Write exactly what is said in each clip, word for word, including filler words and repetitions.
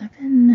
I've been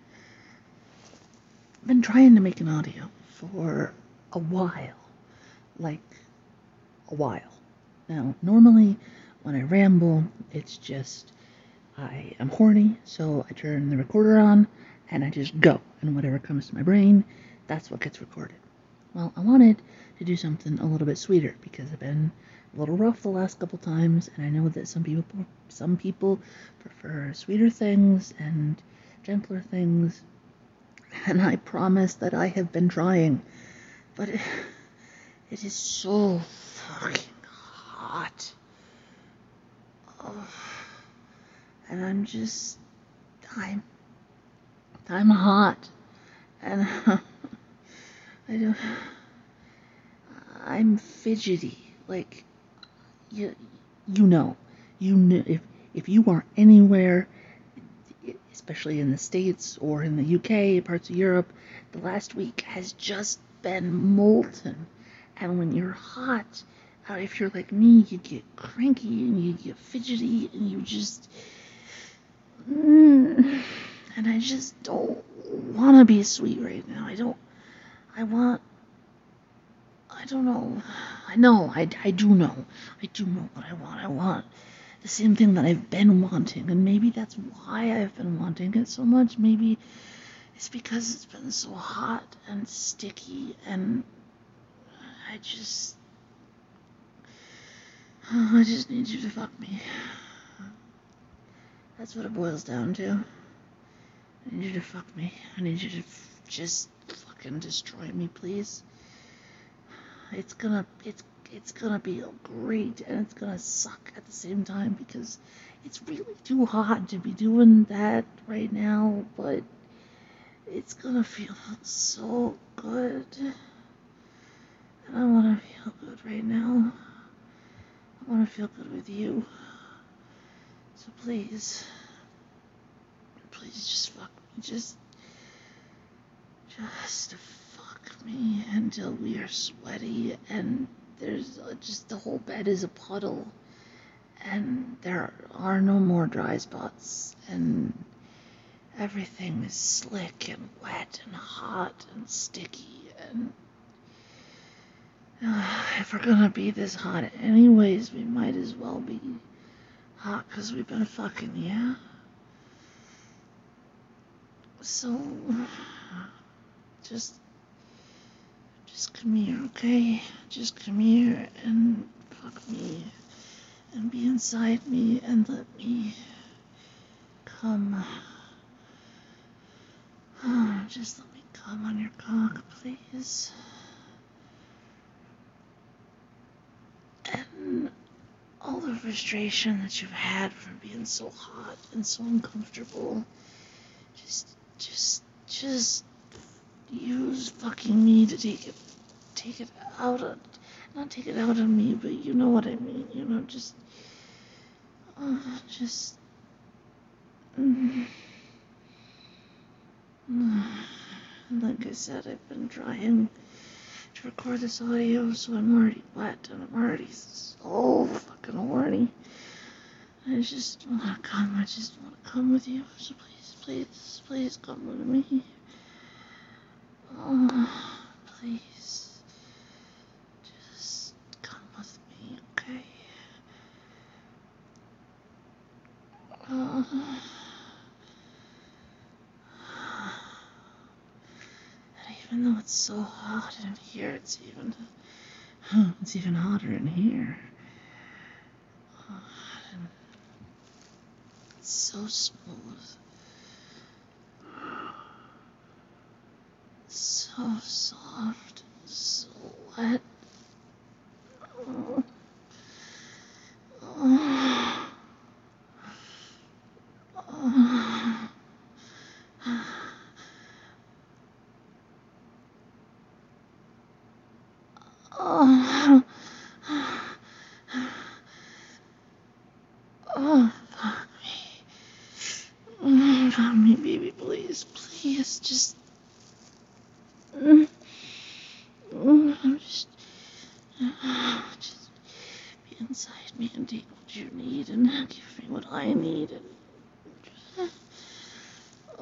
been trying to make an audio for a while, like a while. Now, normally when I ramble, it's just I am horny, so I turn the recorder on and I just go, and whatever comes to my brain, that's what gets recorded. Well, I wanted to do something a little bit sweeter because I've been a little rough the last couple times, and I know that some people some people prefer sweeter things and gentler things, and I promise that I have been trying, but it, it is so fucking hot. Oh, and I'm just I'm I'm hot, and I don't. I'm fidgety. Like you, you know, you know if if you are anywhere, especially in the States or in the U K, parts of Europe, the last week has just been molten. And when you're hot, or if you're like me, you get cranky and you get fidgety and you just. Mm, and I just don't want to be sweet right now. I don't. I want. I don't know. I know. I, I do know. I do know what I want. I want the same thing that I've been wanting, and maybe that's why I've been wanting it so much. Maybe it's because it's been so hot and sticky, and I just, oh, I just need you to fuck me. That's what it boils down to. I need you to fuck me. I need you to f- just fucking destroy me, please. It's gonna, it's it's gonna be great, and it's gonna suck at the same time because it's really too hot to be doing that right now, but it's gonna feel so good. And I wanna feel good right now. I wanna feel good with you. So please, please just fuck me. Just, just fuck me until we are sweaty and there's uh, just the whole bed is a puddle. And there are no more dry spots, and everything is slick and wet and hot and sticky, and uh, if we're gonna be this hot anyways, we might as well be hot because we've been fucking, yeah? So, just, just come here, okay? Just come here and fuck me, and be inside me, and let me come. Oh, just let me come on your cock, please. And all the frustration that you've had from being so hot and so uncomfortable, just, just, just use fucking me to take it, take it out of, not take it out of me, but you know what I mean, you know, just, uh, just, mm, mm. Like I said, I've been trying to record this audio, so I'm already wet, and I'm already so fucking horny. I just wanna come, I just wanna come with you, so please, please, please come with me. Oh, please, just come with me, okay? Oh. And even though it's so hot in here, it's even, it's even hotter in here. Oh, it's so smooth. So soft, so wet. Oh. Oh. Oh. Oh. Oh, fuck me. Mm, fuck me, baby, please, please, just. Mm, mm, I'm just. Uh, just be inside me and take what you need and give me what I need and. Just,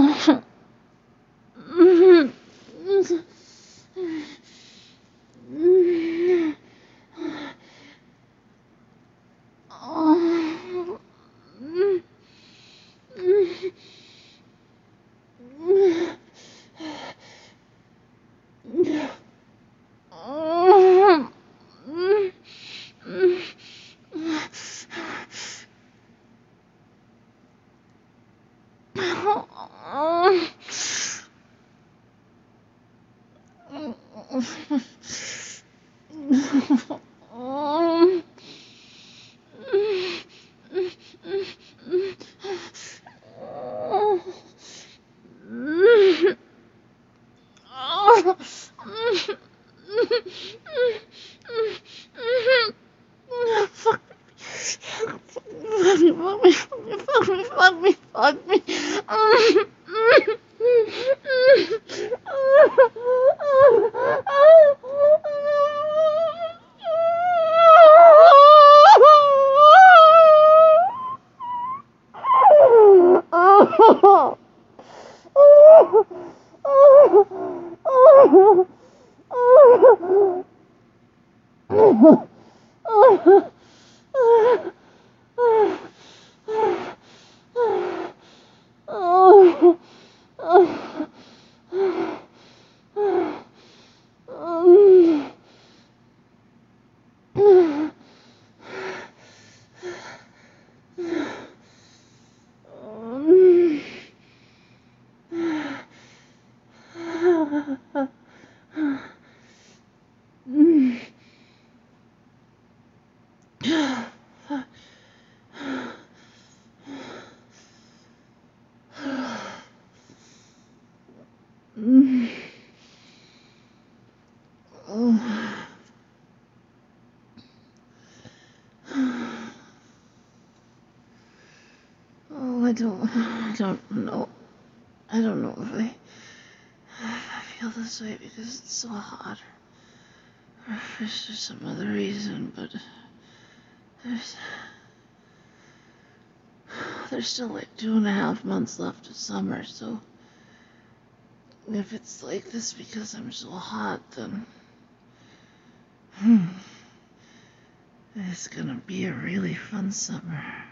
Fuck me, fuck me, fuck me, fuck me, fuck me. Oh, I don't, I don't know. I don't know if I, if I feel this way because it's so hot, or if there's just some other reason, but there's, there's still like two and a half months left of summer, so if it's like this because I'm so hot, then hmm, it's gonna be a really fun summer.